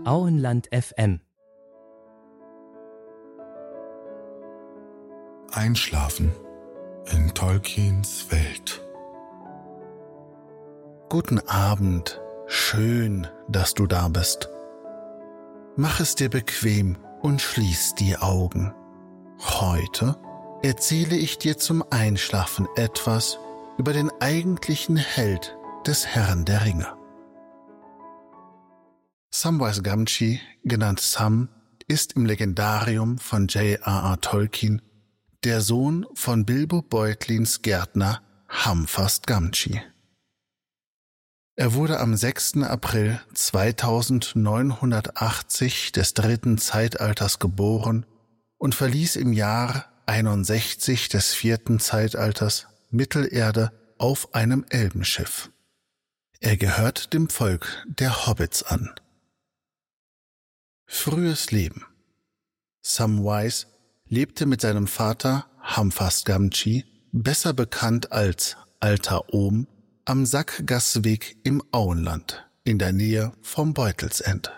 Auenland FM. Einschlafen in Tolkiens Welt. Guten Abend, schön, dass du da bist. Mach es dir bequem und schließ die Augen. Heute erzähle ich dir zum Einschlafen etwas über den eigentlichen Held des Herrn der Ringe. Samwise Gamgee, genannt Sam, ist im Legendarium von J.R.R. Tolkien der Sohn von Bilbo Beutlins Gärtner Hamfast Gamgee. Er wurde am 6. April 2980 des dritten Zeitalters geboren und verließ im Jahr 61 des vierten Zeitalters Mittelerde auf einem Elbenschiff. Er gehört dem Volk der Hobbits an. Frühes Leben. Samwise lebte mit seinem Vater Hamfast Gamgee, besser bekannt als Alter Ohm, am Sackgassweg im Auenland in der Nähe vom Beutelsend.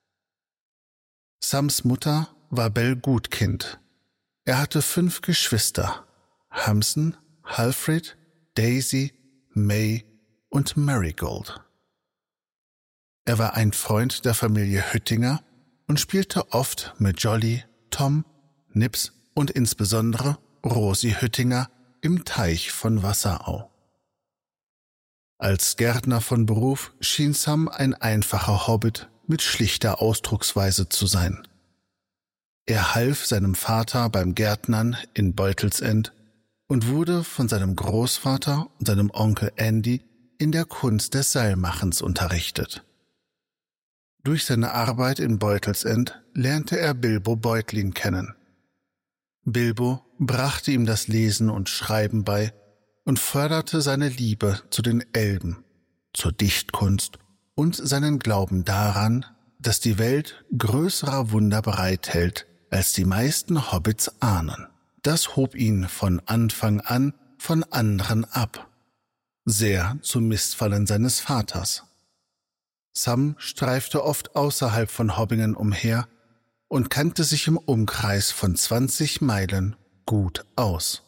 Sams Mutter war Bell Gutkind. Er hatte 5 Geschwister: Hamson, Halfred, Daisy, May und Marigold. Er war ein Freund der Familie Hüttinger und spielte oft mit Jolly, Tom, Nips und insbesondere Rosi Hüttinger im Teich von Wasserau. Als Gärtner von Beruf schien Sam ein einfacher Hobbit mit schlichter Ausdrucksweise zu sein. Er half seinem Vater beim Gärtnern in Beutelsend und wurde von seinem Großvater und seinem Onkel Andy in der Kunst des Seilmachens unterrichtet. Durch seine Arbeit in Beutelsend lernte er Bilbo Beutlin kennen. Bilbo brachte ihm das Lesen und Schreiben bei und förderte seine Liebe zu den Elben, zur Dichtkunst und seinen Glauben daran, dass die Welt größerer Wunder bereithält, als die meisten Hobbits ahnen. Das hob ihn von Anfang an von anderen ab, sehr zum Missfallen seines Vaters. Sam streifte oft außerhalb von Hobbingen umher und kannte sich im Umkreis von 20 Meilen gut aus.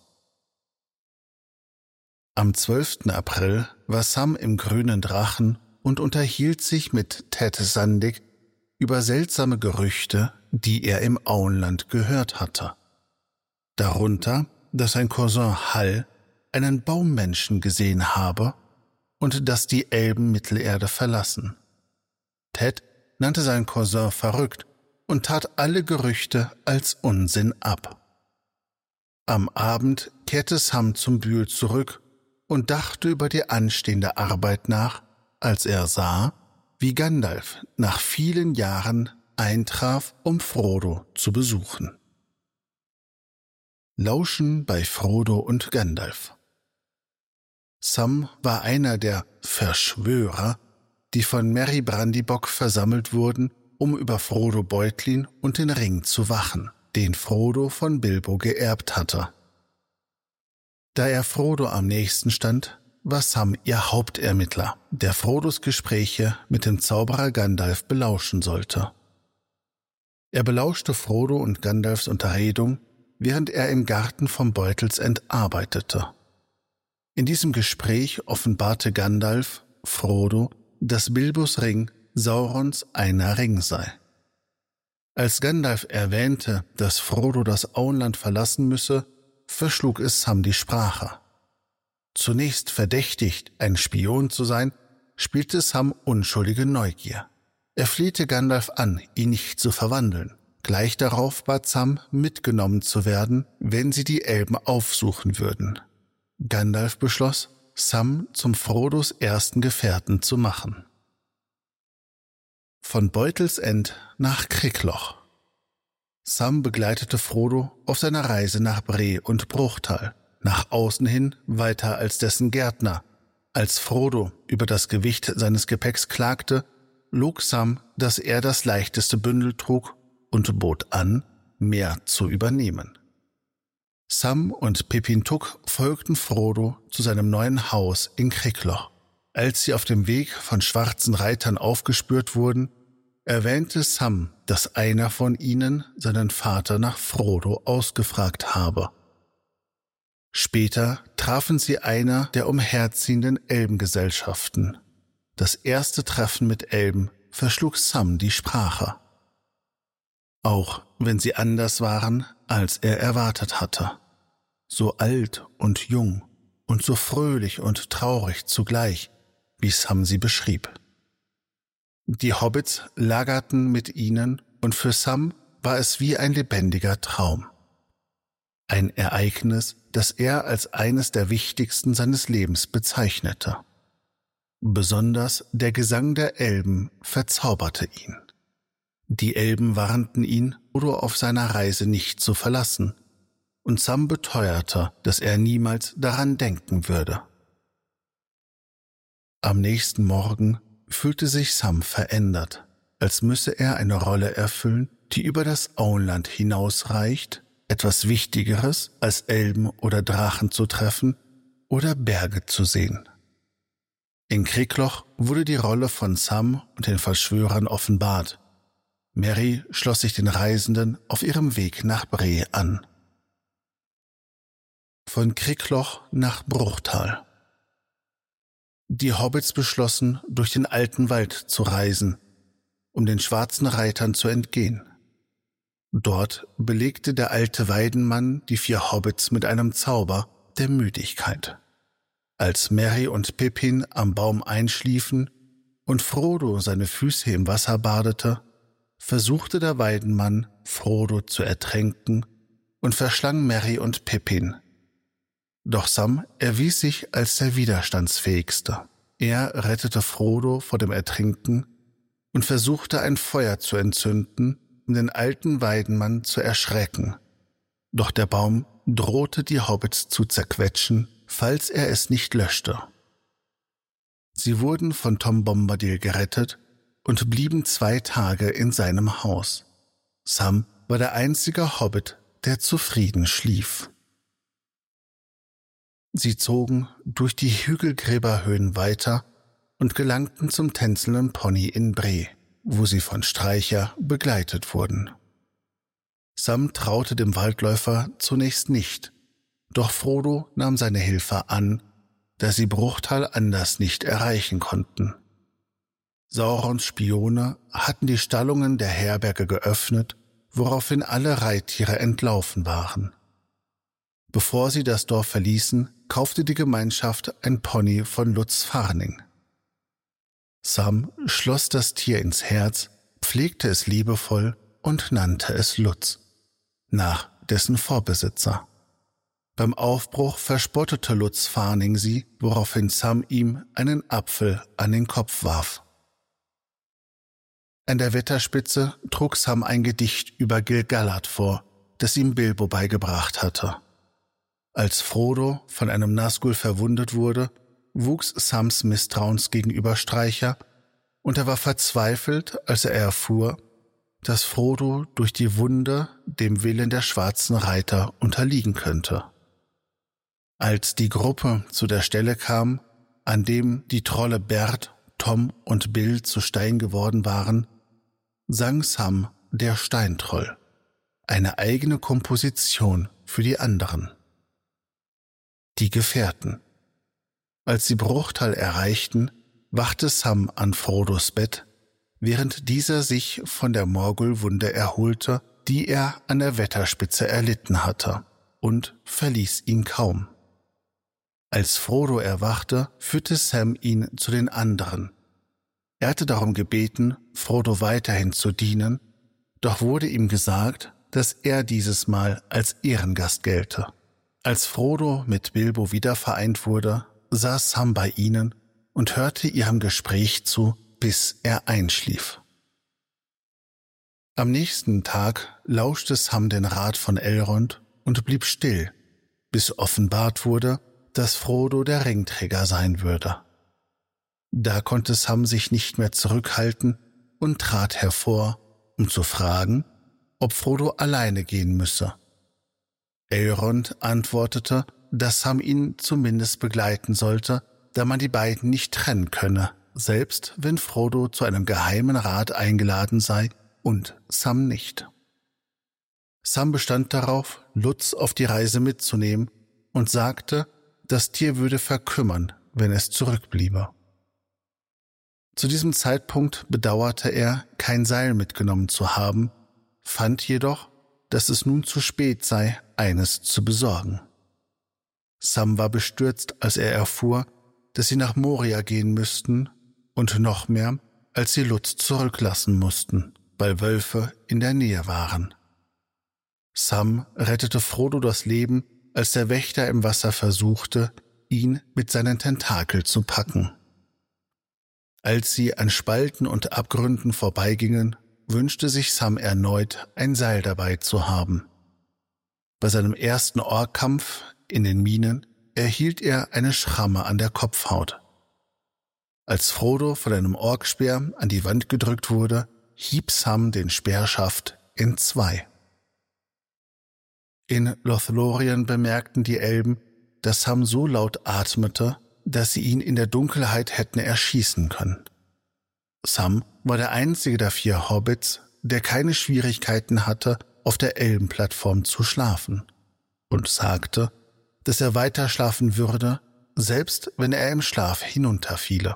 Am 12. April war Sam im Grünen Drachen und unterhielt sich mit Ted Sandig über seltsame Gerüchte, die er im Auenland gehört hatte. Darunter, dass sein Cousin Hal einen Baummenschen gesehen habe und dass die Elben Mittelerde verlassen. Ted nannte seinen Cousin verrückt und tat alle Gerüchte als Unsinn ab. Am Abend kehrte Sam zum Bühl zurück und dachte über die anstehende Arbeit nach, als er sah, wie Gandalf nach vielen Jahren eintraf, um Frodo zu besuchen. Lauschen bei Frodo und Gandalf. Sam war einer der Verschwörer, die von Merry Brandybock versammelt wurden, um über Frodo Beutlin und den Ring zu wachen, den Frodo von Bilbo geerbt hatte. Da er Frodo am nächsten stand, war Sam ihr Hauptermittler, der Frodos Gespräche mit dem Zauberer Gandalf belauschen sollte. Er belauschte Frodo und Gandalfs Unterredung, während er im Garten vom Beutelsend arbeitete. In diesem Gespräch offenbarte Gandalf Frodo, dass Bilbos Ring Saurons einer Ring sei. Als Gandalf erwähnte, dass Frodo das Auenland verlassen müsse, verschlug es Sam die Sprache. Zunächst verdächtigt, ein Spion zu sein, spielte Sam unschuldige Neugier. Er flehte Gandalf an, ihn nicht zu verwandeln. Gleich darauf bat Sam, mitgenommen zu werden, wenn sie die Elben aufsuchen würden. Gandalf beschloss, Sam zum Frodos ersten Gefährten zu machen. Von Beutelsend nach Krickloch. Sam begleitete Frodo auf seiner Reise nach Bre und Bruchtal, nach außen hin weiter als dessen Gärtner. Als Frodo über das Gewicht seines Gepäcks klagte, log Sam, dass er das leichteste Bündel trug und bot an, mehr zu übernehmen. Sam und Pippin Tuck folgten Frodo zu seinem neuen Haus in Krickloch. Als sie auf dem Weg von schwarzen Reitern aufgespürt wurden, erwähnte Sam, dass einer von ihnen seinen Vater nach Frodo ausgefragt habe. Später trafen sie einer der umherziehenden Elbengesellschaften. Das erste Treffen mit Elben verschlug Sam die Sprache. Auch wenn sie anders waren, als er erwartet hatte. So alt und jung und so fröhlich und traurig zugleich, wie Sam sie beschrieb. Die Hobbits lagerten mit ihnen und für Sam war es wie ein lebendiger Traum. Ein Ereignis, das er als eines der wichtigsten seines Lebens bezeichnete. Besonders der Gesang der Elben verzauberte ihn. Die Elben warnten ihn, Frodo auf seiner Reise nicht zu verlassen, und Sam beteuerte, dass er niemals daran denken würde. Am nächsten Morgen fühlte sich Sam verändert, als müsse er eine Rolle erfüllen, die über das Auenland hinausreicht, etwas Wichtigeres als Elben oder Drachen zu treffen oder Berge zu sehen. In Krikloch wurde die Rolle von Sam und den Verschwörern offenbart. Merry schloss sich den Reisenden auf ihrem Weg nach Bree an. Von Krikloch nach Bruchtal. Die Hobbits beschlossen, durch den alten Wald zu reisen, um den schwarzen Reitern zu entgehen. Dort belegte der alte Weidenmann die 4 Hobbits mit einem Zauber der Müdigkeit. Als Merry und Pippin am Baum einschliefen und Frodo seine Füße im Wasser badete, versuchte der Weidenmann, Frodo zu ertränken und verschlang Merry und Pippin. Doch Sam erwies sich als der widerstandsfähigste. Er rettete Frodo vor dem Ertrinken und versuchte ein Feuer zu entzünden, um den alten Weidenmann zu erschrecken. Doch der Baum drohte die Hobbits zu zerquetschen, falls er es nicht löschte. Sie wurden von Tom Bombadil gerettet und blieben 2 Tage in seinem Haus. Sam war der einzige Hobbit, der zufrieden schlief. Sie zogen durch die Hügelgräberhöhen weiter und gelangten zum tänzelnden Pony in Bree, wo sie von Streicher begleitet wurden. Sam traute dem Waldläufer zunächst nicht, doch Frodo nahm seine Hilfe an, da sie Bruchtal anders nicht erreichen konnten. Saurons Spione hatten die Stallungen der Herberge geöffnet, woraufhin alle Reittiere entlaufen waren. Bevor sie das Dorf verließen, kaufte die Gemeinschaft ein Pony von Lutz Farning. Sam schloss das Tier ins Herz, pflegte es liebevoll und nannte es Lutz, nach dessen Vorbesitzer. Beim Aufbruch verspottete Lutz Farning sie, woraufhin Sam ihm einen Apfel an den Kopf warf. An der Wetterspitze trug Sam ein Gedicht über Gil-galad vor, das ihm Bilbo beigebracht hatte. Als Frodo von einem Nazgul verwundet wurde, wuchs Sams Misstrauens gegenüber Streicher, und er war verzweifelt, als er erfuhr, dass Frodo durch die Wunde dem Willen der schwarzen Reiter unterliegen könnte. Als die Gruppe zu der Stelle kam, an dem die Trolle Bert, Tom und Bill zu Stein geworden waren, sang Sam der Steintroll, eine eigene Komposition für die anderen. Die Gefährten. Als sie Bruchtal erreichten, wachte Sam an Frodos Bett, während dieser sich von der Morgulwunde erholte, die er an der Wetterspitze erlitten hatte, und verließ ihn kaum. Als Frodo erwachte, führte Sam ihn zu den anderen. Er hatte darum gebeten, Frodo weiterhin zu dienen, doch wurde ihm gesagt, dass er dieses Mal als Ehrengast gelte. Als Frodo mit Bilbo wieder vereint wurde, saß Sam bei ihnen und hörte ihrem Gespräch zu, bis er einschlief. Am nächsten Tag lauschte Sam den Rat von Elrond und blieb still, bis offenbart wurde, dass Frodo der Ringträger sein würde. Da konnte Sam sich nicht mehr zurückhalten und trat hervor, um zu fragen, ob Frodo alleine gehen müsse. Elrond antwortete, dass Sam ihn zumindest begleiten sollte, da man die beiden nicht trennen könne, selbst wenn Frodo zu einem geheimen Rat eingeladen sei und Sam nicht. Sam bestand darauf, Lutz auf die Reise mitzunehmen und sagte, das Tier würde verkümmern, wenn es zurückbliebe. Zu diesem Zeitpunkt bedauerte er, kein Seil mitgenommen zu haben, fand jedoch, dass es nun zu spät sei, eines zu besorgen. Sam war bestürzt, als er erfuhr, dass sie nach Moria gehen müssten und noch mehr, als sie Lutz zurücklassen mussten, weil Wölfe in der Nähe waren. Sam rettete Frodo das Leben, als der Wächter im Wasser versuchte, ihn mit seinen Tentakeln zu packen. Als sie an Spalten und Abgründen vorbeigingen, wünschte sich Sam erneut, ein Seil dabei zu haben. Bei seinem ersten Orkkampf in den Minen erhielt er eine Schramme an der Kopfhaut. Als Frodo von einem Orkspeer an die Wand gedrückt wurde, hieb Sam den Speerschaft in 2. In Lothlorien bemerkten die Elben, dass Sam so laut atmete, dass sie ihn in der Dunkelheit hätten erschießen können. Sam war der einzige der 4 Hobbits, der keine Schwierigkeiten hatte, auf der Elbenplattform zu schlafen, und sagte, dass er weiter schlafen würde, selbst wenn er im Schlaf hinunterfiele.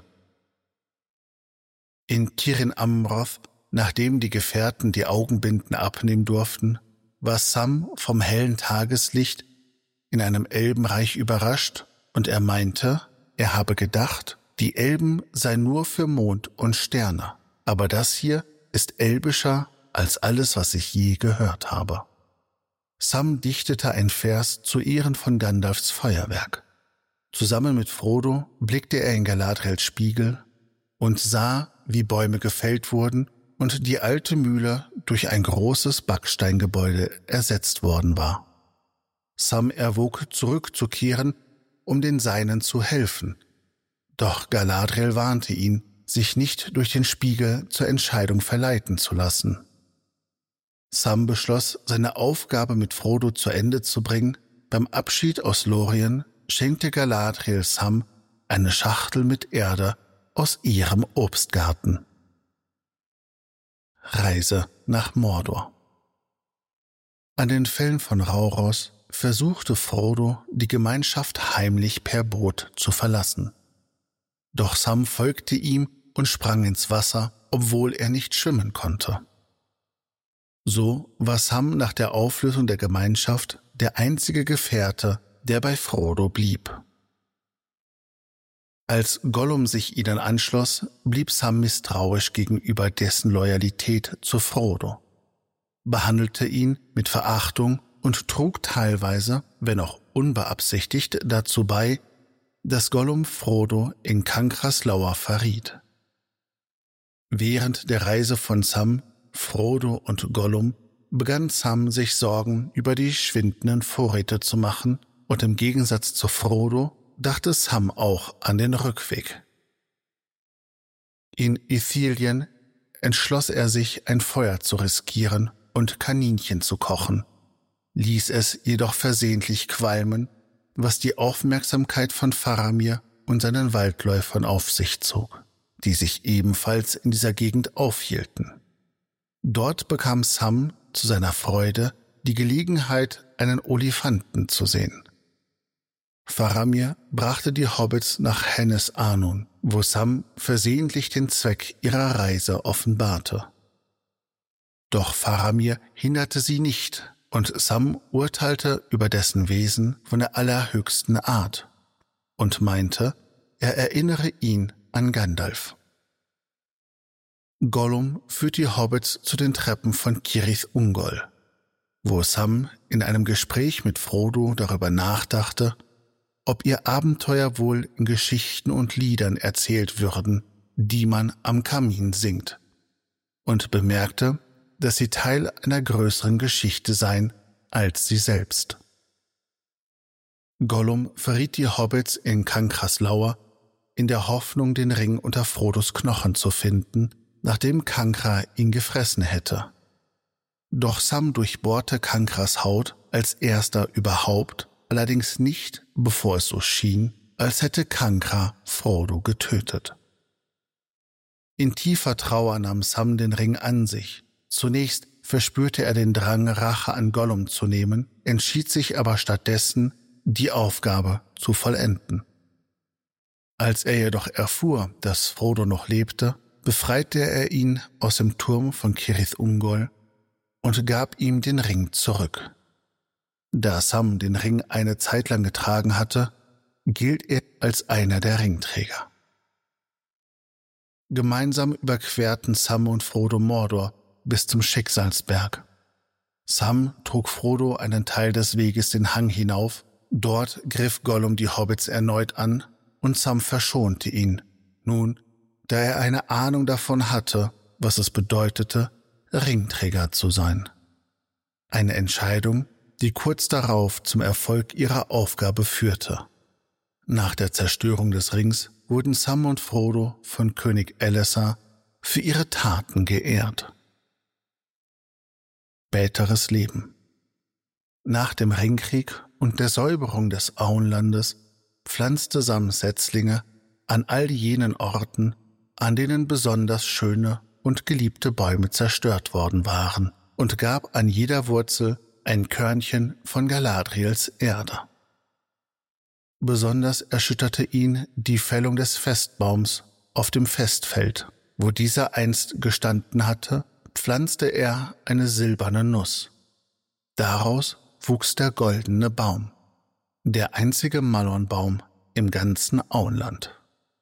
In Cirrin Amroth, nachdem die Gefährten die Augenbinden abnehmen durften, war Sam vom hellen Tageslicht in einem Elbenreich überrascht und er meinte, er habe gedacht, die Elben seien nur für Mond und Sterne, aber das hier ist elbischer als alles, was ich je gehört habe. Sam dichtete ein Vers zu Ehren von Gandalfs Feuerwerk. Zusammen mit Frodo blickte er in Galadriels Spiegel und sah, wie Bäume gefällt wurden und die alte Mühle durch ein großes Backsteingebäude ersetzt worden war. Sam erwog, zurückzukehren, um den Seinen zu helfen. Doch Galadriel warnte ihn, sich nicht durch den Spiegel zur Entscheidung verleiten zu lassen. Sam beschloss, seine Aufgabe mit Frodo zu Ende zu bringen. Beim Abschied aus Lorien schenkte Galadriel Sam eine Schachtel mit Erde aus ihrem Obstgarten. Reise nach Mordor. An den Fällen von Rauros versuchte Frodo, die Gemeinschaft heimlich per Boot zu verlassen. Doch Sam folgte ihm und sprang ins Wasser, obwohl er nicht schwimmen konnte. So war Sam nach der Auflösung der Gemeinschaft der einzige Gefährte, der bei Frodo blieb. Als Gollum sich ihnen anschloss, blieb Sam misstrauisch gegenüber dessen Loyalität zu Frodo, behandelte ihn mit Verachtung und trug teilweise, wenn auch unbeabsichtigt, dazu bei, dass Gollum Frodo in Cancras Lauer verriet. Während der Reise von Sam, Frodo und Gollum begann Sam sich Sorgen über die schwindenden Vorräte zu machen und im Gegensatz zu Frodo dachte Sam auch an den Rückweg. In Ithilien entschloss er sich, ein Feuer zu riskieren und Kaninchen zu kochen, ließ es jedoch versehentlich qualmen, was die Aufmerksamkeit von Faramir und seinen Waldläufern auf sich zog, die sich ebenfalls in dieser Gegend aufhielten. Dort bekam Sam zu seiner Freude die Gelegenheit, einen Olifanten zu sehen. Faramir brachte die Hobbits nach Hennes Anun, wo Sam versehentlich den Zweck ihrer Reise offenbarte. Doch Faramir hinderte sie nicht, und Sam urteilte über dessen Wesen von der allerhöchsten Art und meinte, er erinnere ihn an Gandalf. Gollum führt die Hobbits zu den Treppen von Cirith Ungol, wo Sam in einem Gespräch mit Frodo darüber nachdachte, ob ihr Abenteuer wohl in Geschichten und Liedern erzählt würden, die man am Kamin singt, und bemerkte, dass sie Teil einer größeren Geschichte seien als sie selbst. Gollum verriet die Hobbits in Cancras Lauer in der Hoffnung, den Ring unter Frodos Knochen zu finden, nachdem Cancra ihn gefressen hätte. Doch Sam durchbohrte Cancras Haut als erster überhaupt, allerdings nicht, bevor es so schien, als hätte Cancra Frodo getötet. In tiefer Trauer nahm Sam den Ring an sich. Zunächst verspürte er den Drang, Rache an Gollum zu nehmen, entschied sich aber stattdessen, die Aufgabe zu vollenden. Als er jedoch erfuhr, dass Frodo noch lebte, befreite er ihn aus dem Turm von Cirith Ungol und gab ihm den Ring zurück. Da Sam den Ring eine Zeit lang getragen hatte, gilt er als einer der Ringträger. Gemeinsam überquerten Sam und Frodo Mordor bis zum Schicksalsberg. Sam trug Frodo einen Teil des Weges den Hang hinauf, dort griff Gollum die Hobbits erneut an und Sam verschonte ihn, nun, da er eine Ahnung davon hatte, was es bedeutete, Ringträger zu sein. Eine Entscheidung, die kurz darauf zum Erfolg ihrer Aufgabe führte. Nach der Zerstörung des Rings wurden Sam und Frodo von König Elessar für ihre Taten geehrt. Späteres Leben. Nach dem Ringkrieg und der Säuberung des Auenlandes pflanzte Sam Setzlinge an all jenen Orten, an denen besonders schöne und geliebte Bäume zerstört worden waren, und gab an jeder Wurzel ein Körnchen von Galadriels Erde. Besonders erschütterte ihn die Fällung des Festbaums auf dem Festfeld. Wo dieser einst gestanden hatte, pflanzte er eine silberne Nuss. Daraus wuchs der goldene Baum, der einzige Malornbaum im ganzen Auenland.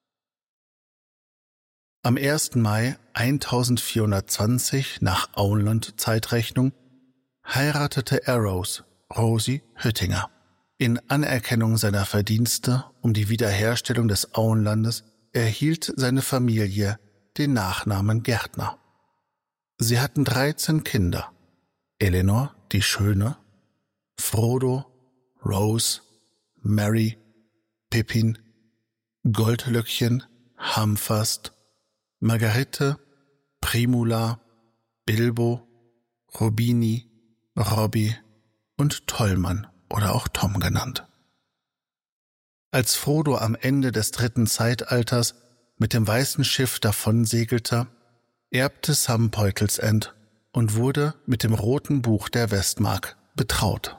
Am 1. Mai 1420 nach Auenland-Zeitrechnung heiratete er Rosie Hüttinger. In Anerkennung seiner Verdienste um die Wiederherstellung des Auenlandes erhielt seine Familie den Nachnamen Gärtner. Sie hatten 13 Kinder: Elenor, die Schöne, Frodo, Rose, Merry, Pippin, Goldlöckchen, Hamfast, Margarete, Primula, Bilbo, Robini, Robby und Tollmann oder auch Tom genannt. Als Frodo am Ende des 3. Zeitalters mit dem weißen Schiff davonsegelte, erbte Sam Beutelsend und wurde mit dem Roten Buch der Westmark betraut.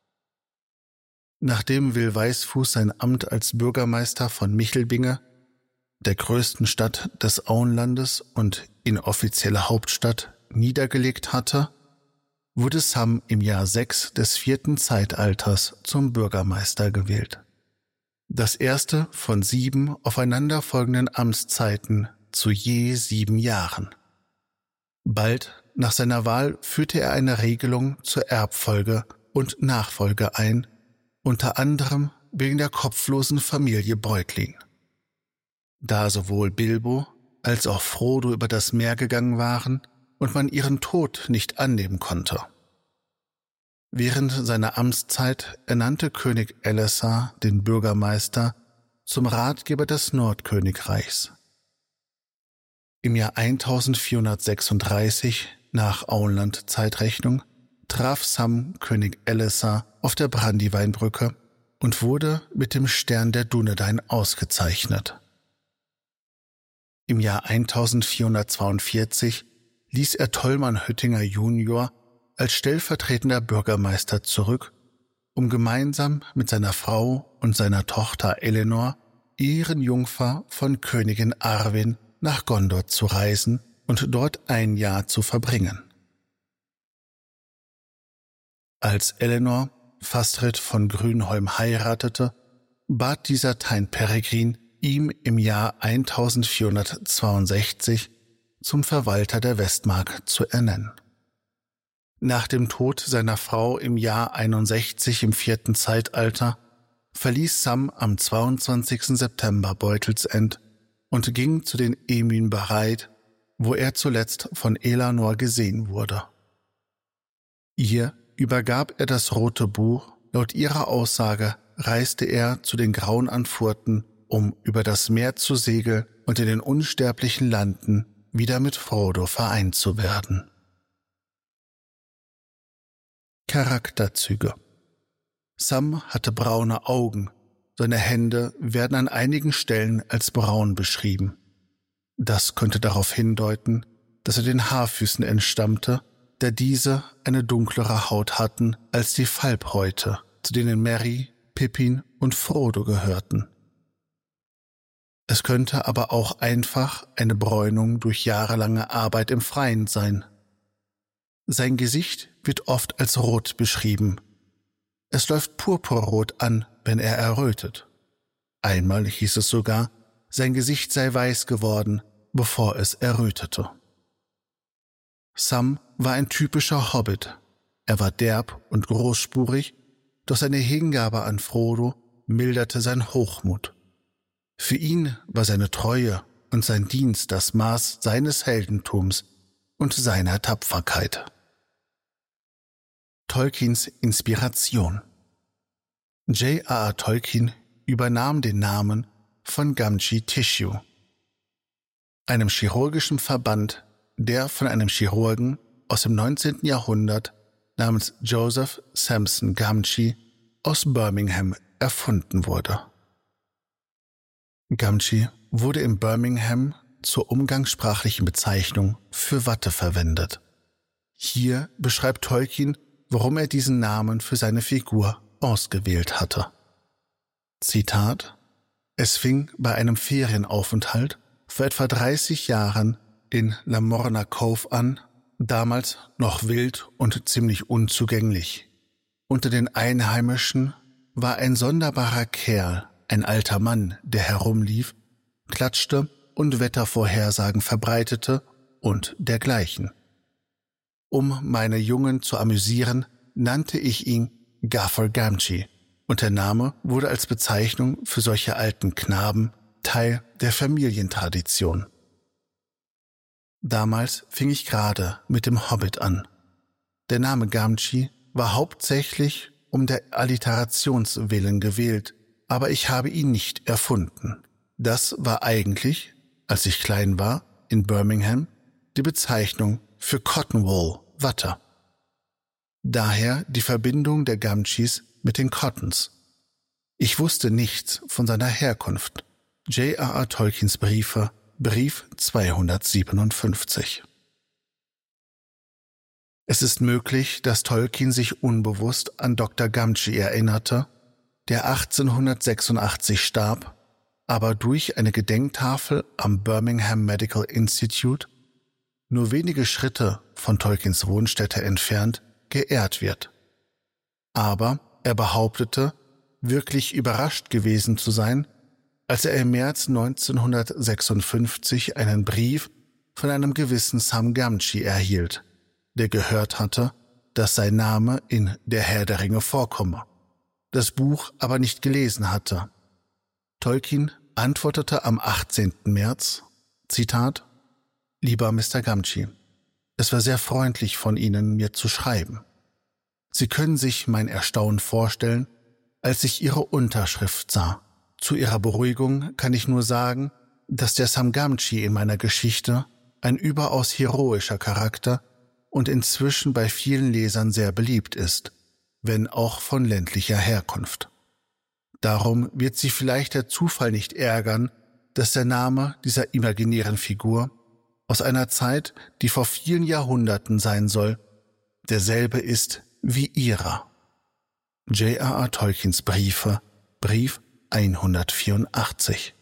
Nachdem Will Weißfuß sein Amt als Bürgermeister von Michelbinge, der größten Stadt des Auenlandes und inoffizielle Hauptstadt, niedergelegt hatte, wurde Sam im Jahr 6 des 4. Zeitalters zum Bürgermeister gewählt. Das erste von 7 aufeinanderfolgenden Amtszeiten zu je 7 Jahren. Bald nach seiner Wahl führte er eine Regelung zur Erbfolge und Nachfolge ein, unter anderem wegen der kopflosen Familie Beutlin. Da sowohl Bilbo als auch Frodo über das Meer gegangen waren und man ihren Tod nicht annehmen konnte. Während seiner Amtszeit ernannte König Elessar den Bürgermeister zum Ratgeber des Nordkönigreichs. Im Jahr 1436 nach Auenland-Zeitrechnung traf Sam König Elessar auf der Brandyweinbrücke und wurde mit dem Stern der Dunedain ausgezeichnet. Im Jahr 1442 ließ er Tollmann Hüttinger junior als stellvertretender Bürgermeister zurück, um gemeinsam mit seiner Frau und seiner Tochter Elenor, Ehrenjungfer von Königin Arwen, nach Gondor zu reisen und dort ein Jahr zu verbringen. Als Elenor Fastred von Grünholm heiratete, bat dieser Tein Peregrin, ihm im Jahr 1462 zum Verwalter der Westmark zu ernennen. Nach dem Tod seiner Frau im Jahr 61 im 4. Zeitalter verließ Sam am 22. September Beutelsend und ging zu den Emyn Barad, wo er zuletzt von Elanor gesehen wurde. Ihr übergab er das Rote Buch. Laut ihrer Aussage reiste er zu den Grauen Anfurten, um über das Meer zu segeln und in den unsterblichen Landen wieder mit Frodo vereint zu werden. Charakterzüge. Sam hatte braune Augen, seine Hände werden an einigen Stellen als braun beschrieben. Das könnte darauf hindeuten, dass er den Haarfüßen entstammte, da diese eine dunklere Haut hatten als die Falbhäute, zu denen Merry, Pippin und Frodo gehörten. Es könnte aber auch einfach eine Bräunung durch jahrelange Arbeit im Freien sein. Sein Gesicht wird oft als rot beschrieben. Es läuft purpurrot an, wenn er errötet. Einmal hieß es sogar, sein Gesicht sei weiß geworden, bevor es errötete. Sam war ein typischer Hobbit. Er war derb und großspurig, doch seine Hingabe an Frodo milderte sein Hochmut. Für ihn war seine Treue und sein Dienst das Maß seines Heldentums und seiner Tapferkeit. Tolkiens Inspiration. J.R.R. Tolkien übernahm den Namen von Gumtree Tissue, einem chirurgischen Verband, der von einem Chirurgen aus dem 19. Jahrhundert namens Joseph Sampson Gumtree aus Birmingham erfunden wurde. Gumtree wurde in Birmingham zur umgangssprachlichen Bezeichnung für Watte verwendet. Hier beschreibt Tolkien, warum er diesen Namen für seine Figur ausgewählt hatte. Zitat: Es fing bei einem Ferienaufenthalt vor etwa 30 Jahren in Lamorna Cove an, damals noch wild und ziemlich unzugänglich. Unter den Einheimischen war ein sonderbarer Kerl, ein alter Mann, der herumlief, klatschte und Wettervorhersagen verbreitete und dergleichen. Um meine Jungen zu amüsieren, nannte ich ihn Gaffer Gamgee, und der Name wurde als Bezeichnung für solche alten Knaben Teil der Familientradition. Damals fing ich gerade mit dem Hobbit an. Der Name Gamgee war hauptsächlich um der Alliterations willen gewählt, aber ich habe ihn nicht erfunden. Das war eigentlich, als ich klein war, in Birmingham, die Bezeichnung für Cottonwool, Watte. Daher die Verbindung der Gumtrees mit den Cottons. Ich wusste nichts von seiner Herkunft. J.R.R. Tolkiens Briefe, Brief 257. Es ist möglich, dass Tolkien sich unbewusst an Dr. Gumtree erinnerte, der 1886 starb, aber durch eine Gedenktafel am Birmingham Medical Institute, nur wenige Schritte von Tolkiens Wohnstätte entfernt, geehrt wird. Aber er behauptete, wirklich überrascht gewesen zu sein, als er im März 1956 einen Brief von einem gewissen Sam Gumtree erhielt, der gehört hatte, dass sein Name in Der Herr der Ringe vorkomme, das Buch aber nicht gelesen hatte. Tolkien antwortete am 18. März, Zitat: Lieber Mr. Gumtree, es war sehr freundlich von Ihnen, mir zu schreiben. Sie können sich mein Erstaunen vorstellen, als ich Ihre Unterschrift sah. Zu Ihrer Beruhigung kann ich nur sagen, dass der Sam Gumtree in meiner Geschichte ein überaus heroischer Charakter und inzwischen bei vielen Lesern sehr beliebt ist, wenn auch von ländlicher Herkunft. Darum wird Sie vielleicht der Zufall nicht ärgern, dass der Name dieser imaginären Figur aus einer Zeit, die vor vielen Jahrhunderten sein soll, derselbe ist wie Ihrer. J.R.R. Tolkiens Briefe, Brief 184.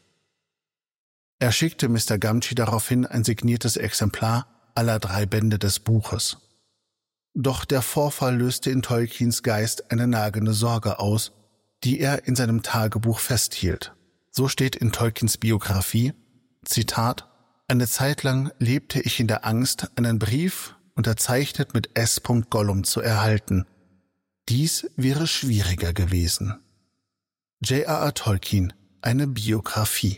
Er schickte Mr. Gumtree daraufhin ein signiertes Exemplar aller 3 Bände des Buches. Doch der Vorfall löste in Tolkiens Geist eine nagende Sorge aus, die er in seinem Tagebuch festhielt. So steht in Tolkiens Biografie, Zitat: Eine Zeit lang lebte ich in der Angst, einen Brief unterzeichnet mit S. Gollum zu erhalten. Dies wäre schwieriger gewesen. J.R.R. Tolkien, eine Biografie.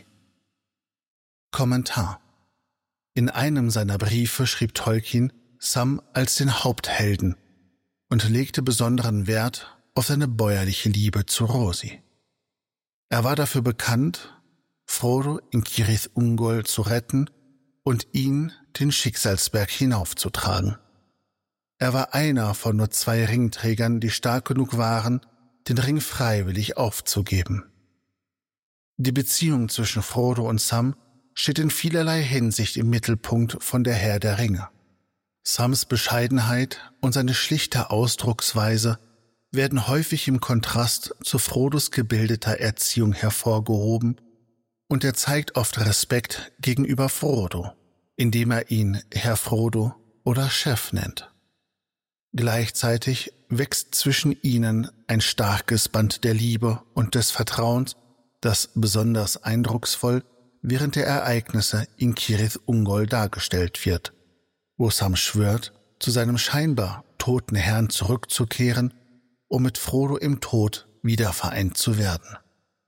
Kommentar: In einem seiner Briefe schrieb Tolkien Sam als den Haupthelden und legte besonderen Wert auf seine bäuerliche Liebe zu Rosi. Er war dafür bekannt, Frodo in Cirith Ungol zu retten und ihn den Schicksalsberg hinaufzutragen. Er war einer von nur 2 Ringträgern, die stark genug waren, den Ring freiwillig aufzugeben. Die Beziehung zwischen Frodo und Sam steht in vielerlei Hinsicht im Mittelpunkt von Der Herr der Ringe. Sams Bescheidenheit und seine schlichte Ausdrucksweise werden häufig im Kontrast zu Frodos gebildeter Erziehung hervorgehoben, und er zeigt oft Respekt gegenüber Frodo, indem er ihn Herr Frodo oder Chef nennt. Gleichzeitig wächst zwischen ihnen ein starkes Band der Liebe und des Vertrauens, das besonders eindrucksvoll während der Ereignisse in Cirith Ungol dargestellt wird, wo Sam schwört, zu seinem scheinbar toten Herrn zurückzukehren, um mit Frodo im Tod wieder vereint zu werden.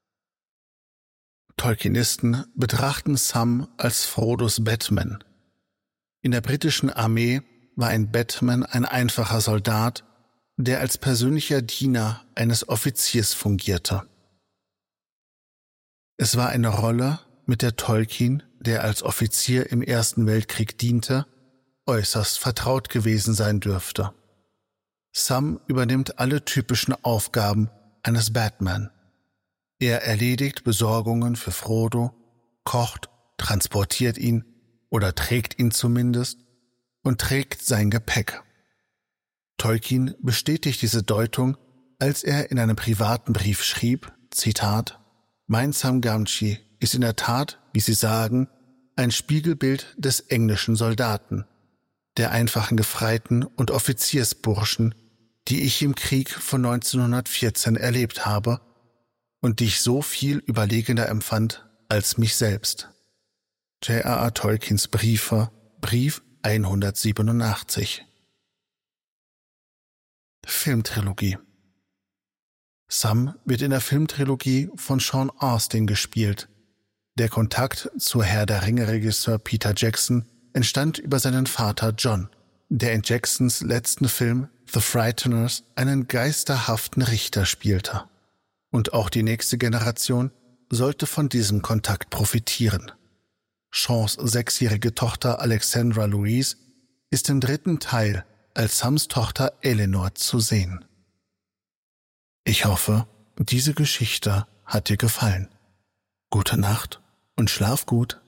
Tolkienisten betrachten Sam als Frodos Batman. In der britischen Armee war ein Batman ein einfacher Soldat, der als persönlicher Diener eines Offiziers fungierte. Es war eine Rolle, mit der Tolkien, der als Offizier im Ersten Weltkrieg diente, äußerst vertraut gewesen sein dürfte. Sam übernimmt alle typischen Aufgaben eines Batman. Er erledigt Besorgungen für Frodo, kocht, transportiert ihn oder trägt ihn zumindest und trägt sein Gepäck. Tolkien bestätigt diese Deutung, als er in einem privaten Brief schrieb, Zitat, »Mein Sam Gamgee ist in der Tat, wie Sie sagen, ein Spiegelbild des englischen Soldaten, der einfachen Gefreiten und Offiziersburschen, die ich im Krieg von 1914 erlebt habe und die ich so viel überlegener empfand als mich selbst.« J.R.R. Tolkiens Briefe, Brief 187. Filmtrilogie. Sam wird in der Filmtrilogie von Sean Astin gespielt. Der Kontakt zu Herr der Ringe-Regisseur Peter Jackson entstand über seinen Vater John, der in Jacksons letzten Film The Frighteners einen geisterhaften Richter spielte. Und auch die nächste Generation sollte von diesem Kontakt profitieren. Seans 6-jährige Tochter Alexandra Louise ist im 3. Teil als Sams Tochter Eleanor zu sehen. Ich hoffe, diese Geschichte hat dir gefallen. Gute Nacht und schlaf gut.